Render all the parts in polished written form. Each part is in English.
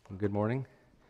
Good morning.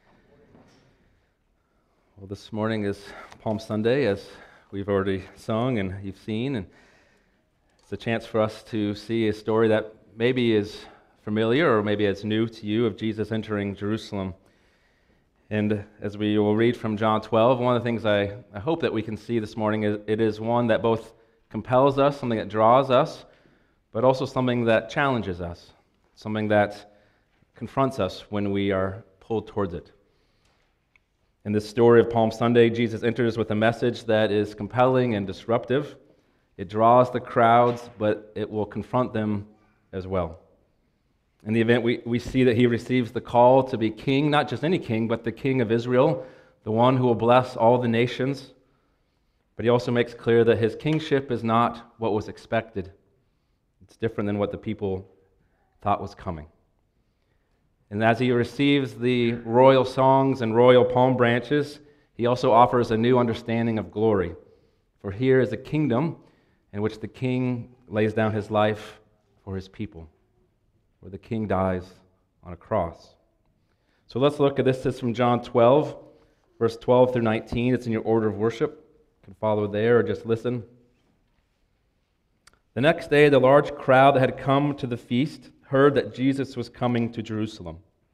Well, this morning is Palm Sunday, as we've already sung and you've seen, and it's a chance for us to see a story that maybe is familiar or maybe it's new to you of Jesus entering Jerusalem. And as we will read from John 12, one of the things I hope that we can see this morning is it is one that both compels us, something that draws us, but also something that challenges us, something that confronts us when we are pulled towards it. In this story of Palm Sunday, Jesus enters with a message that is compelling and disruptive. It draws the crowds, but it will confront them as well. In the event, we see that he receives the call to be king, not just any king, but the king of Israel, the one who will bless all the nations. But he also makes clear that his kingship is not what was expected. It's different than what the people thought was coming. And as he receives the royal songs and royal palm branches, he also offers a new understanding of glory. For here is a kingdom in which the king lays down his life for his people, where the king dies on a cross. So let's look at this. This is from John 12, verse 12 through 19. It's in your order of worship. You can follow there or just listen. The next day, the large crowd that had come to the feast heard that Jesus was coming to Jerusalem.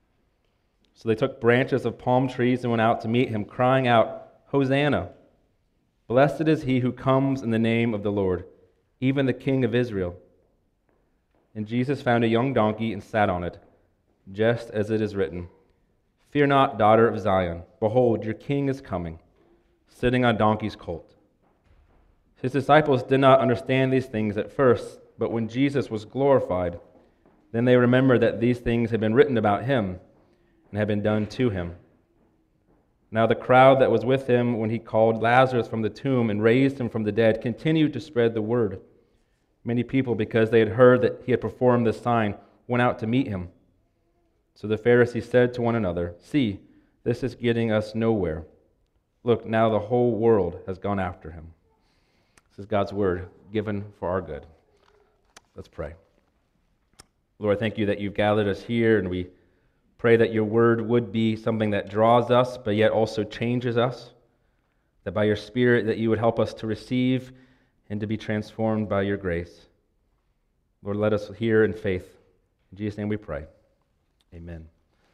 So they took branches of palm trees and went out to meet him, crying out, "Hosanna! Blessed is he who comes in the name of the Lord, even the King of Israel." And Jesus found a young donkey and sat on it, just as it is written, "Fear not, daughter of Zion. Behold, your king is coming, sitting on a donkey's colt." His disciples did not understand these things at first, but when Jesus was glorified, then they remembered that these things had been written about him and had been done to him. Now the crowd that was with him when he called Lazarus from the tomb and raised him from the dead continued to spread the word. Many people, because they had heard that he had performed this sign, went out to meet him. So the Pharisees said to one another, "See, this is getting us nowhere. Look, now the whole world has gone after him." This is God's word given for our good. Let's pray. Lord, thank you that you've gathered us here, and we pray that your word would be something that draws us, but yet also changes us, that by your Spirit that you would help us to receive and to be transformed by your grace. Lord, let us hear in faith. In Jesus' name we pray. Amen.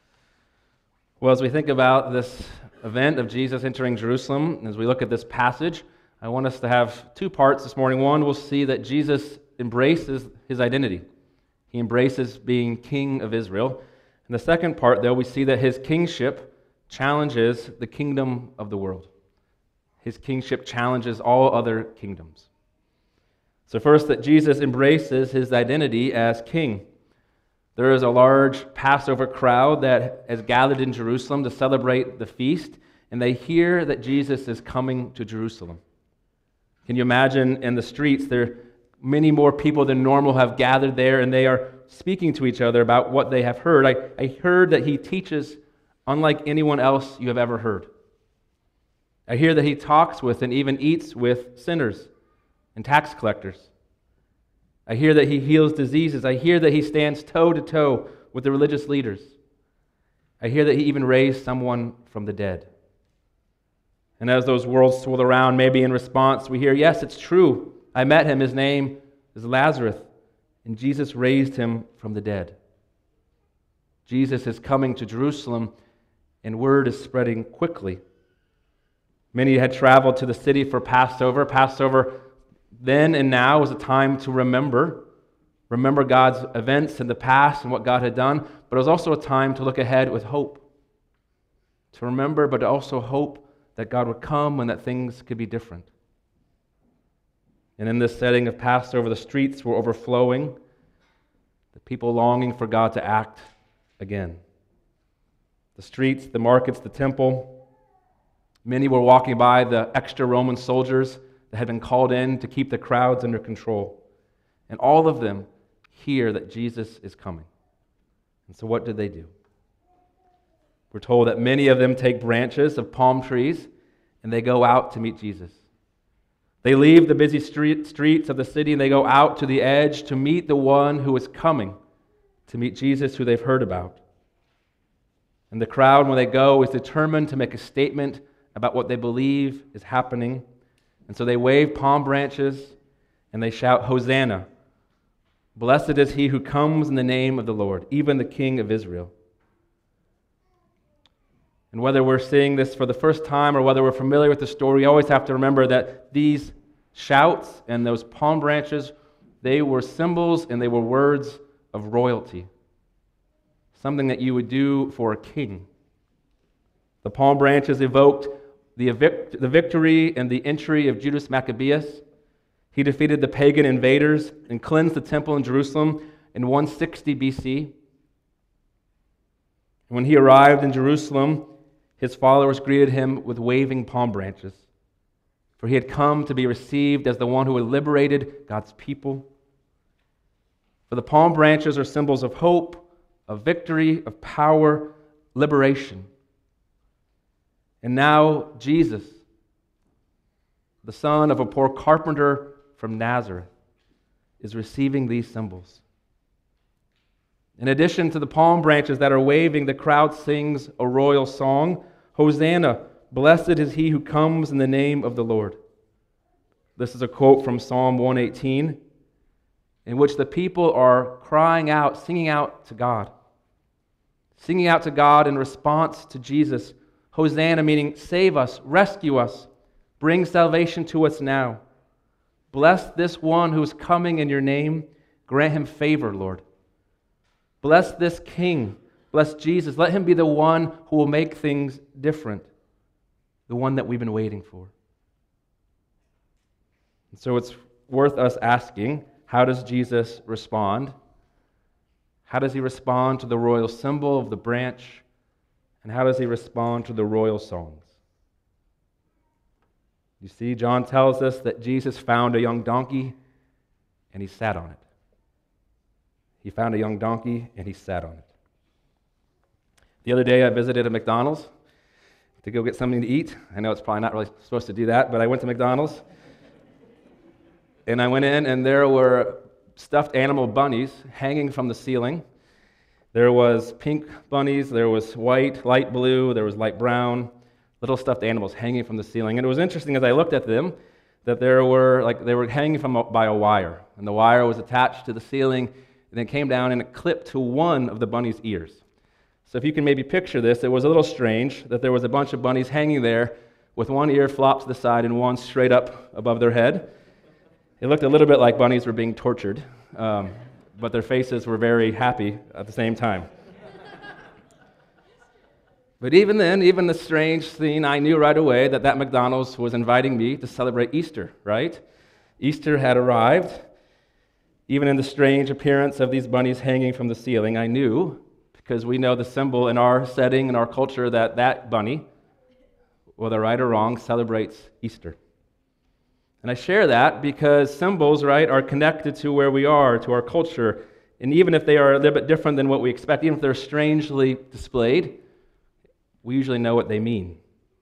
Well, as we think about this event of Jesus entering Jerusalem, as we look at this passage, I want us to have two parts this morning. One, we'll see that Jesus embraces his identity. He embraces being king of Israel. In the second part, though, we see that his kingship challenges the kingdom of the world. His kingship challenges all other kingdoms. So first, that Jesus embraces his identity as king. There is a large Passover crowd that has gathered in Jerusalem to celebrate the feast, and they hear that Jesus is coming to Jerusalem. Can you imagine in the streets, there many more people than normal have gathered there, and they are speaking to each other about what they have heard. I heard that he teaches unlike anyone else you have ever heard. I hear that he talks with and even eats with sinners and tax collectors. I hear that he heals diseases. I hear that he stands toe to toe with the religious leaders. I hear that he even raised someone from the dead. And as those worlds swirl around, maybe in response, we hear, yes, it's true. I met him. His name is Lazarus, and Jesus raised him from the dead. Jesus is coming to Jerusalem, and word is spreading quickly. Many had traveled to the city for Passover. Passover then and now was a time to remember God's events in the past and what God had done, but it was also a time to look ahead with hope. To remember, but to also hope that God would come and that things could be different. And in this setting of Passover, the streets were overflowing, the people longing for God to act again. The streets, the markets, the temple, many were walking by the extra Roman soldiers that had been called in to keep the crowds under control. And all of them hear that Jesus is coming. And so what did they do? We're told that many of them take branches of palm trees and they go out to meet Jesus. They leave the busy streets of the city and they go out to the edge to meet the one who is coming, to meet Jesus who they've heard about. And the crowd, when they go, is determined to make a statement about what they believe is happening. And so they wave palm branches and they shout, "Hosanna! Blessed is he who comes in the name of the Lord, even the King of Israel." And whether we're seeing this for the first time or whether we're familiar with the story, you always have to remember that these shouts and those palm branches, they were symbols and they were words of royalty. Something that you would do for a king. The palm branches evoked the victory and the entry of Judas Maccabeus. He defeated the pagan invaders and cleansed the temple in Jerusalem in 160 BC. When he arrived in Jerusalem, his followers greeted him with waving palm branches, for he had come to be received as the one who had liberated God's people. For the palm branches are symbols of hope, of victory, of power, liberation. And now Jesus, the son of a poor carpenter from Nazareth, is receiving these symbols. In addition to the palm branches that are waving, the crowd sings a royal song, "Hosanna, blessed is he who comes in the name of the Lord." This is a quote from Psalm 118, in which the people are crying out, singing out to God. Singing out to God in response to Jesus. Hosanna meaning save us, rescue us, bring salvation to us now. Bless this one who is coming in your name. Grant him favor, Lord. Bless this king. Bless Jesus. Let him be the one who will make things different. The one that we've been waiting for. And so it's worth us asking, how does Jesus respond? How does he respond to the royal symbol of the branch? And how does he respond to the royal songs? You see, John tells us that Jesus found a young donkey and he sat on it. He found a young donkey and he sat on it. The other day I visited a McDonald's to go get something to eat. I know it's probably not really supposed to do that, but I went to McDonald's. And I went in and there were stuffed animal bunnies hanging from the ceiling. There was pink bunnies, there was white, light blue, there was light brown, little stuffed animals hanging from the ceiling. And it was interesting as I looked at them that they were hanging by a wire. And the wire was attached to the ceiling and then came down and it clipped to one of the bunny's ears. So if you can maybe picture this, it was a little strange that there was a bunch of bunnies hanging there with one ear flopped to the side and one straight up above their head. It looked a little bit like bunnies were being tortured, but their faces were very happy at the same time. But even then, even the strange scene, I knew right away that McDonald's was inviting me to celebrate Easter, right? Easter had arrived. Even in the strange appearance of these bunnies hanging from the ceiling, I knew, because we know the symbol in our setting, in our culture, that bunny, whether right or wrong, celebrates Easter. And I share that because symbols, right, are connected to where we are, to our culture. And even if they are a little bit different than what we expect, even if they're strangely displayed, we usually know what they mean.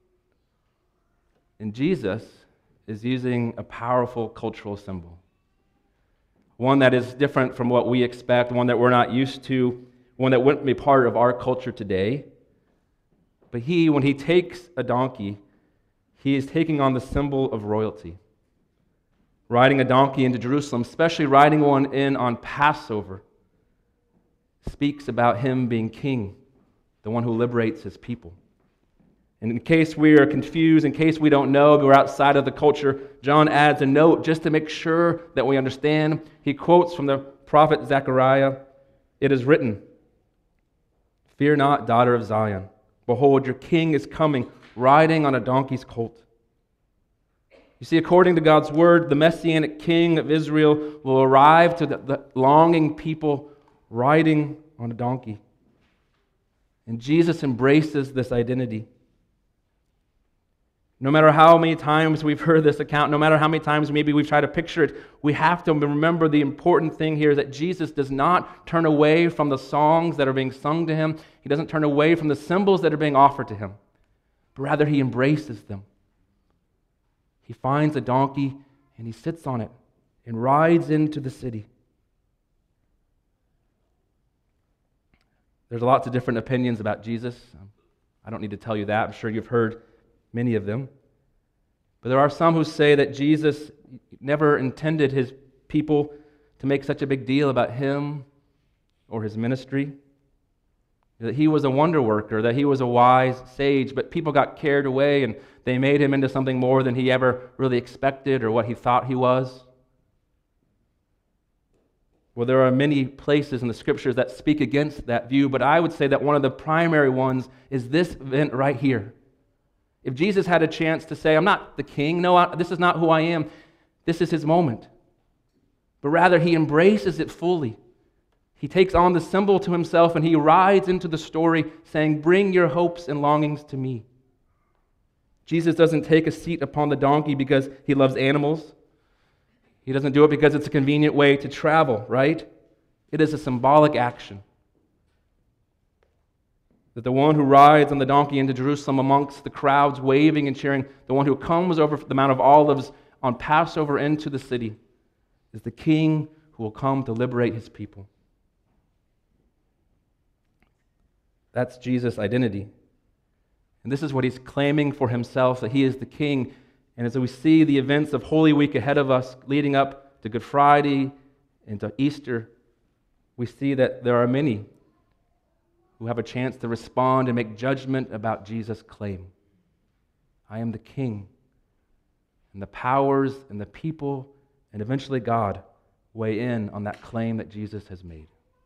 And Jesus is using a powerful cultural symbol. One that is different from what we expect, one that we're not used to, one that wouldn't be part of our culture today. But when he takes a donkey, he is taking on the symbol of royalty. Riding a donkey into Jerusalem, especially riding one in on Passover, speaks about him being king, the one who liberates his people. And in case we are confused, in case we don't know, we're outside of the culture, John adds a note just to make sure that we understand. He quotes from the prophet Zechariah, "It is written, 'Fear not, daughter of Zion. Behold, your king is coming, riding on a donkey's colt.'" You see, according to God's word, the Messianic king of Israel will arrive to the longing people riding on a donkey. And Jesus embraces this identity. No matter how many times we've heard this account, no matter how many times maybe we've tried to picture it, we have to remember the important thing here is that Jesus does not turn away from the songs that are being sung to him. He doesn't turn away from the symbols that are being offered to him, but rather he embraces them. He finds a donkey and he sits on it and rides into the city. There's lots of different opinions about Jesus. I don't need to tell you that. I'm sure you've heard many of them. But there are some who say that Jesus never intended his people to make such a big deal about him or his ministry, that he was a wonder worker, that he was a wise sage, but people got carried away and they made him into something more than he ever really expected or what he thought he was. Well, there are many places in the Scriptures that speak against that view, but I would say that one of the primary ones is this event right here. If Jesus had a chance to say, I'm not the king, no, this is not who I am, this is his moment. But rather, he embraces it fully. He takes on the symbol to himself and he rides into the story saying, bring your hopes and longings to me. Jesus doesn't take a seat upon the donkey because he loves animals. He doesn't do it because it's a convenient way to travel, right? It is a symbolic action. That the one who rides on the donkey into Jerusalem amongst the crowds waving and cheering, the one who comes over the Mount of Olives on Passover into the city, is the king who will come to liberate his people. That's Jesus' identity. And this is what he's claiming for himself, that he is the king. And as we see the events of Holy Week ahead of us, leading up to Good Friday and to Easter, we see that there are many who have a chance to respond and make judgment about Jesus' claim. I am the king. And the powers and the people and eventually God weigh in on that claim that Jesus has made.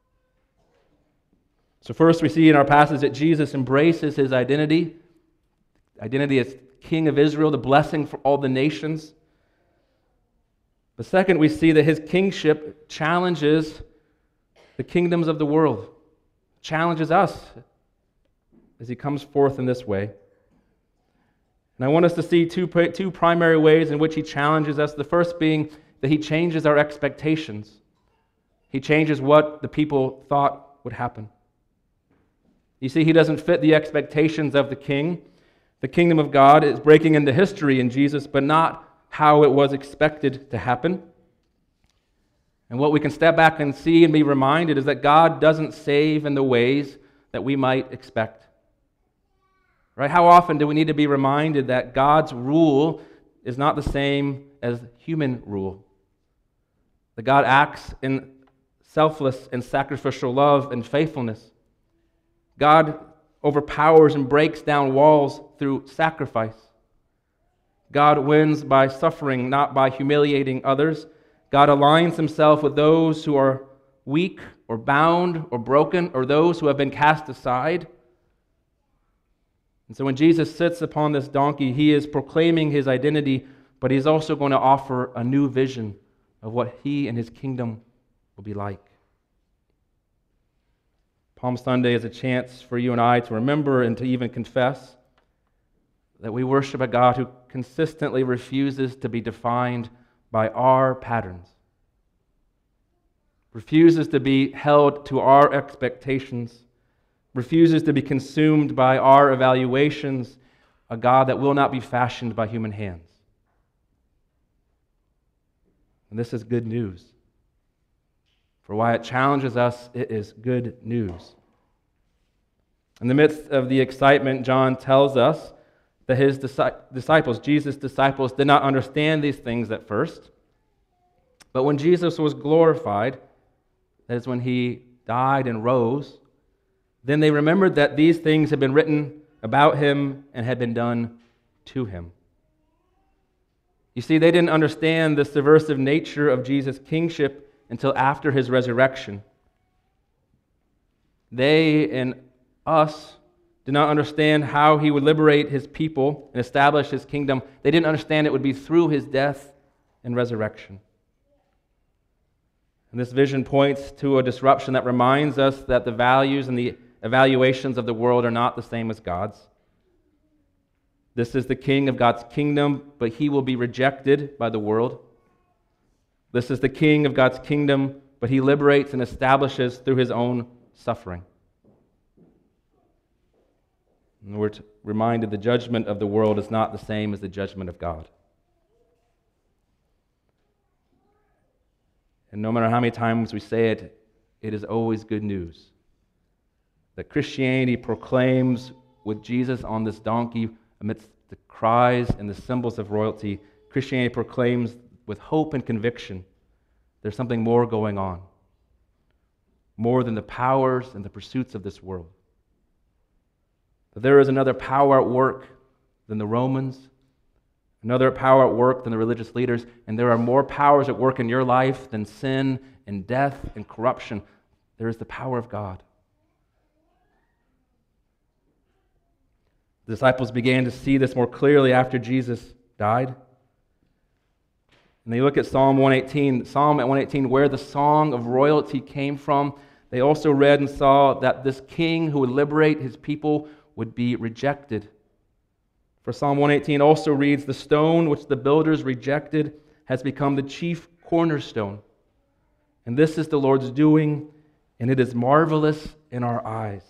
So first we see in our passage that Jesus embraces his identity as King of Israel, the blessing for all the nations. But second, we see that his kingship challenges the kingdoms of the world, challenges us as he comes forth in this way. And I want us to see two primary ways in which he challenges us. The first being that he changes our expectations. He changes what the people thought would happen. You see, he doesn't fit the expectations of the king. The kingdom of God is breaking into history in Jesus, but not how it was expected to happen. And what we can step back and see and be reminded is that God doesn't save in the ways that we might expect. Right? How often do we need to be reminded that God's rule is not the same as human rule? That God acts in selfless and sacrificial love and faithfulness. God overpowers and breaks down walls through sacrifice. God wins by suffering, not by humiliating others. God aligns himself with those who are weak or bound or broken or those who have been cast aside. And so when Jesus sits upon this donkey, he is proclaiming his identity, but he's also going to offer a new vision of what he and his kingdom will be like. Palm Sunday is a chance for you and I to remember and to even confess that we worship a God who consistently refuses to be defined by our patterns, refuses to be held to our expectations, refuses to be consumed by our evaluations, a God that will not be fashioned by human hands. And this is good news. For why it challenges us, it is good news. In the midst of the excitement, John tells us that his disciples, Jesus' disciples, did not understand these things at first. But when Jesus was glorified, that is when he died and rose, then they remembered that these things had been written about him and had been done to him. You see, they didn't understand the subversive nature of Jesus' kingship until after his resurrection. They and us did not understand how he would liberate his people and establish his kingdom. They didn't understand it would be through his death and resurrection. And this vision points to a disruption that reminds us that the values and the evaluations of the world are not the same as God's. This is the king of God's kingdom, but he will be rejected by the world. This is the king of God's kingdom, but he liberates and establishes through his own suffering. And we're reminded the judgment of the world is not the same as the judgment of God. And no matter how many times we say it, it is always good news. that Christianity proclaims with Jesus on this donkey amidst the cries and the symbols of royalty. Christianity proclaims with hope and conviction there's something more going on, more than the powers and the pursuits of this world. That there is another power at work than the Romans, another power at work than the religious leaders, and there are more powers at work in your life than sin and death and corruption. There is the power of God. The disciples began to see this more clearly after Jesus died. And they look at Psalm 118, where the song of royalty came from. They also read and saw that this king who would liberate his people would be rejected. For Psalm 118 also reads, "The stone which the builders rejected has become the chief cornerstone. And this is the Lord's doing, and it is marvelous in our eyes."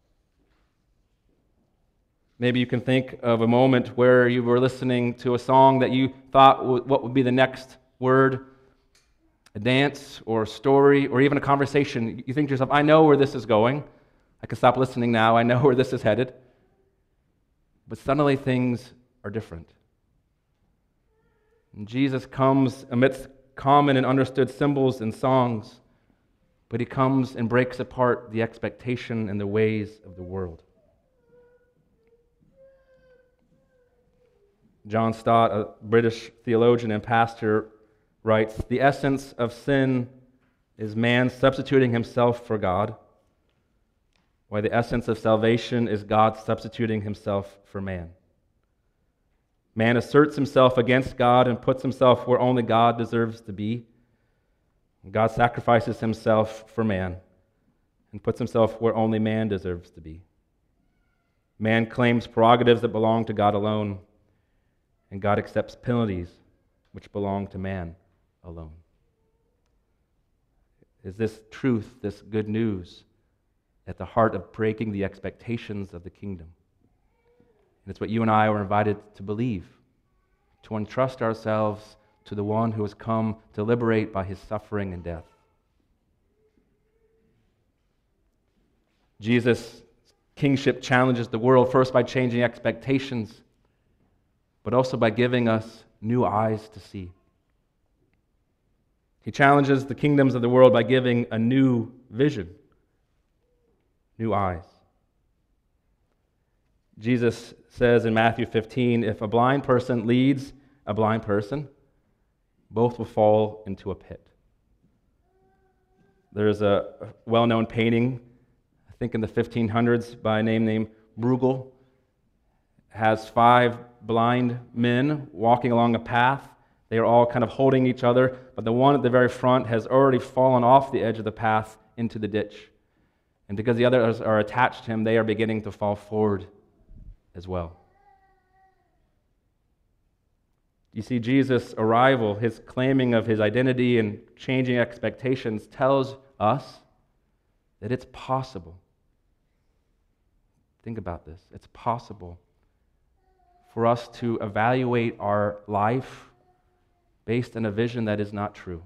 Maybe you can think of a moment where you were listening to a song that you thought what would be the next word, a dance or a story or even a conversation. You think to yourself, I know where this is going. I can stop listening now. I know where this is headed. But suddenly things are different. And Jesus comes amidst common and understood symbols and songs, but he comes and breaks apart the expectation and the ways of the world. John Stott, a British theologian and pastor, writes, "The essence of sin is man substituting himself for God, while the essence of salvation is God substituting himself for man. Man asserts himself against God and puts himself where only God deserves to be. God sacrifices himself for man and puts himself where only man deserves to be. Man claims prerogatives that belong to God alone, and God accepts penalties which belong to man alone." Is this truth, this good news, at the heart of breaking the expectations of the kingdom? And it's what you and I are invited to believe, to entrust ourselves to the one who has come to liberate by his suffering and death. Jesus' kingship challenges the world first by changing expectations, but also by giving us new eyes to see. He challenges the kingdoms of the world by giving a new vision, new eyes. Jesus says in Matthew 15, if a blind person leads a blind person, both will fall into a pit. There's a well-known painting, I think in the 1500s, by a name named Bruegel. It has 5 blind men walking along a path. They are all kind of holding each other, but the one at the very front has already fallen off the edge of the path into the ditch. And because the others are attached to him, they are beginning to fall forward as well. You see, Jesus' arrival, his claiming of his identity and changing expectations tells us that it's possible. Think about this. It's possible for us to evaluate our life based on a vision that is not true.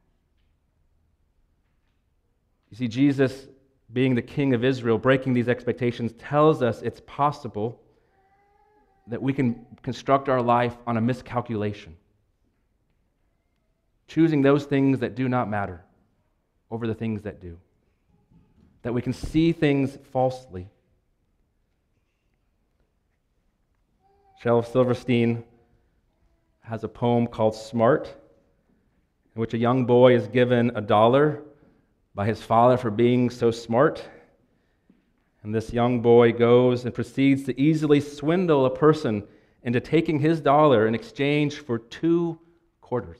You see, Jesus, being the King of Israel, breaking these expectations, tells us it's possible that we can construct our life on a miscalculation, choosing those things that do not matter over the things that do, that we can see things falsely. Shel Silverstein has a poem called Smart, in which a young boy is given $1 by his father for being so smart. And this young boy goes and proceeds to easily swindle a person into taking his $1 in exchange for 2 quarters.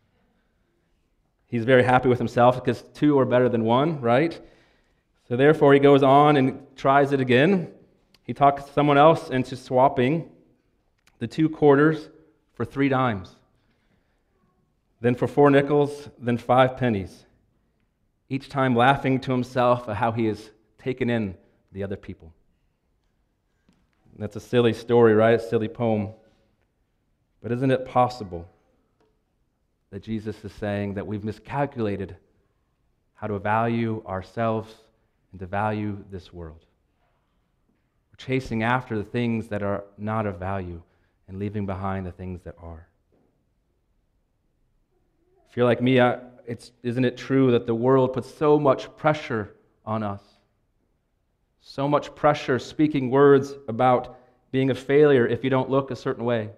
He's very happy with himself because 2 are better than 1, right? So therefore he goes on and tries it again. He talks someone else into swapping the 2 quarters for 3 dimes, then for 4 nickels, then 5 pennies, each time laughing to himself at how he has taken in the other people. That's a silly story, right? A silly poem. But isn't it possible that Jesus is saying that we've miscalculated how to value ourselves and to value this world. We're chasing after the things that are not of value and leaving behind the things that are. If you're like me, isn't it true that the world puts so much pressure on us? So much pressure speaking words about being a failure if you don't look a certain way.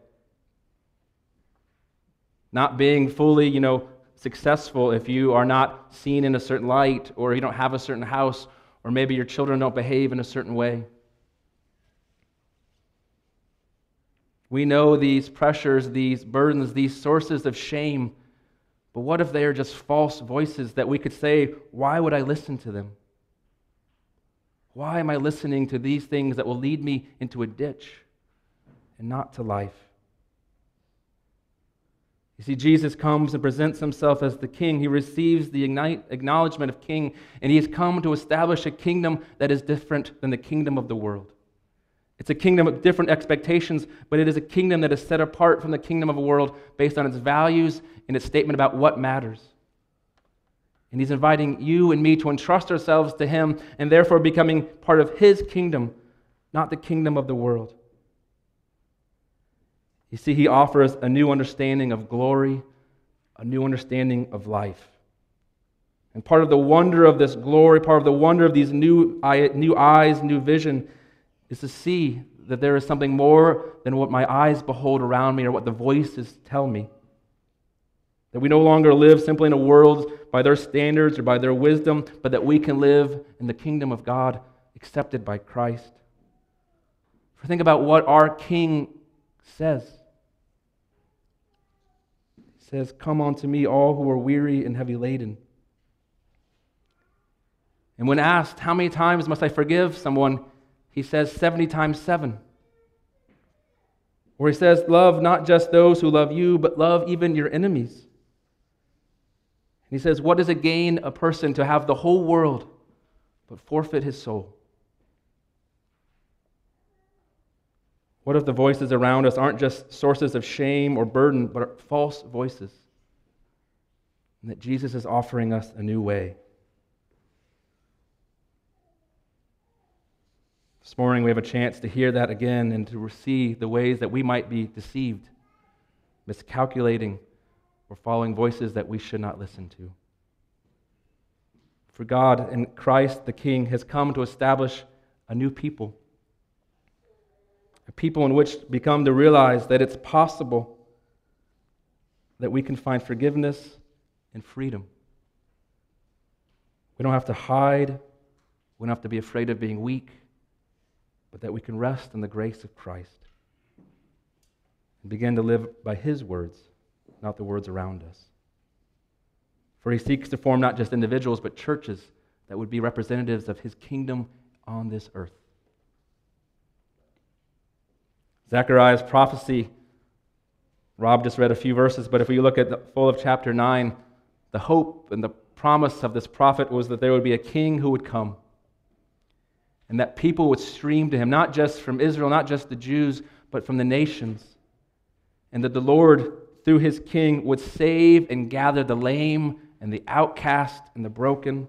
Not being fully, successful if you are not seen in a certain light, or you don't have a certain house, or maybe your children don't behave in a certain way. We know these pressures, these burdens, these sources of shame, but what if they are just false voices that we could say, why would I listen to them? Why am I listening to these things that will lead me into a ditch and not to life? You see, Jesus comes and presents himself as the king. He receives the acknowledgement of king, and he has come to establish a kingdom that is different than the kingdom of the world. It's a kingdom of different expectations, but it is a kingdom that is set apart from the kingdom of the world based on its values and its statement about what matters. And he's inviting you and me to entrust ourselves to him and therefore becoming part of his kingdom, not the kingdom of the world. You see, he offers a new understanding of glory, a new understanding of life. And part of the wonder of this glory, part of the wonder of these new eyes, new vision, is to see that there is something more than what my eyes behold around me or what the voices tell me. That we no longer live simply in a world by their standards or by their wisdom, but that we can live in the kingdom of God accepted by Christ. Think about what our King says. He says, "Come unto me, all who are weary and heavy laden." And when asked, how many times must I forgive someone? He says 70 times 7. Or he says, love not just those who love you, but love even your enemies. And he says, what does it gain a person to have the whole world, but forfeit his soul? What if the voices around us aren't just sources of shame or burden, but are false voices? And that Jesus is offering us a new way. This morning we have a chance to hear that again and to see the ways that we might be deceived, miscalculating, or following voices that we should not listen to. For God in Christ the King has come to establish a new people. A people in which become to realize that it's possible that we can find forgiveness and freedom. We don't have to hide. We don't have to be afraid of being weak, but that we can rest in the grace of Christ and begin to live by His words, not the words around us. For He seeks to form not just individuals, but churches that would be representatives of His kingdom on this earth. Zechariah's prophecy, Rob just read a few verses, but if we look at the full of chapter 9, the hope and the promise of this prophet was that there would be a king who would come, and that people would stream to him, not just from Israel, not just the Jews, but from the nations, and that the Lord, through his king, would save and gather the lame and the outcast and the broken.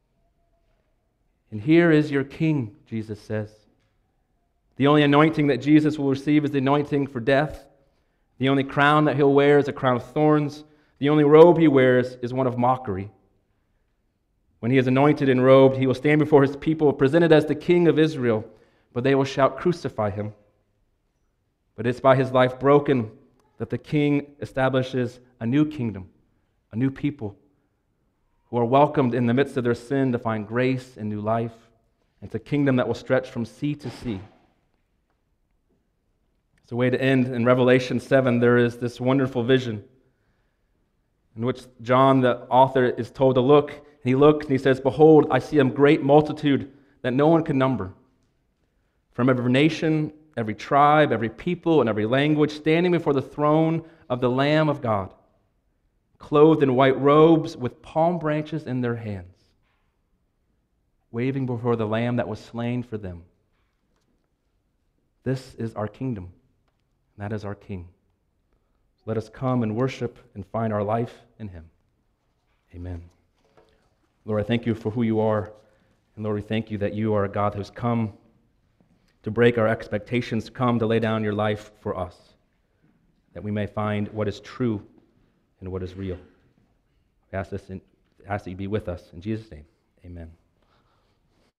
And here is your king, Jesus says. The only anointing that Jesus will receive is the anointing for death. The only crown that he'll wear is a crown of thorns. The only robe he wears is one of mockery. When he is anointed and robed, he will stand before his people, presented as the King of Israel, but they will shout, "Crucify him." But it's by his life broken that the King establishes a new kingdom, a new people, who are welcomed in the midst of their sin to find grace and new life. It's a kingdom that will stretch from sea to sea. It's a way to end. In Revelation 7, there is this wonderful vision in which John, the author, is told to look. And he looks and he says, "Behold, I see a great multitude that no one can number, from every nation, every tribe, every people, and every language, standing before the throne of the Lamb of God, clothed in white robes with palm branches in their hands, waving before the Lamb that was slain for them." This is our kingdom. That is our King. Let us come and worship and find our life in Him. Amen. Lord, I thank you for who you are. And Lord, we thank you that you are a God who's come to break our expectations, come to lay down your life for us, that we may find what is true and what is real. We ask that you be with us. In Jesus' name, amen.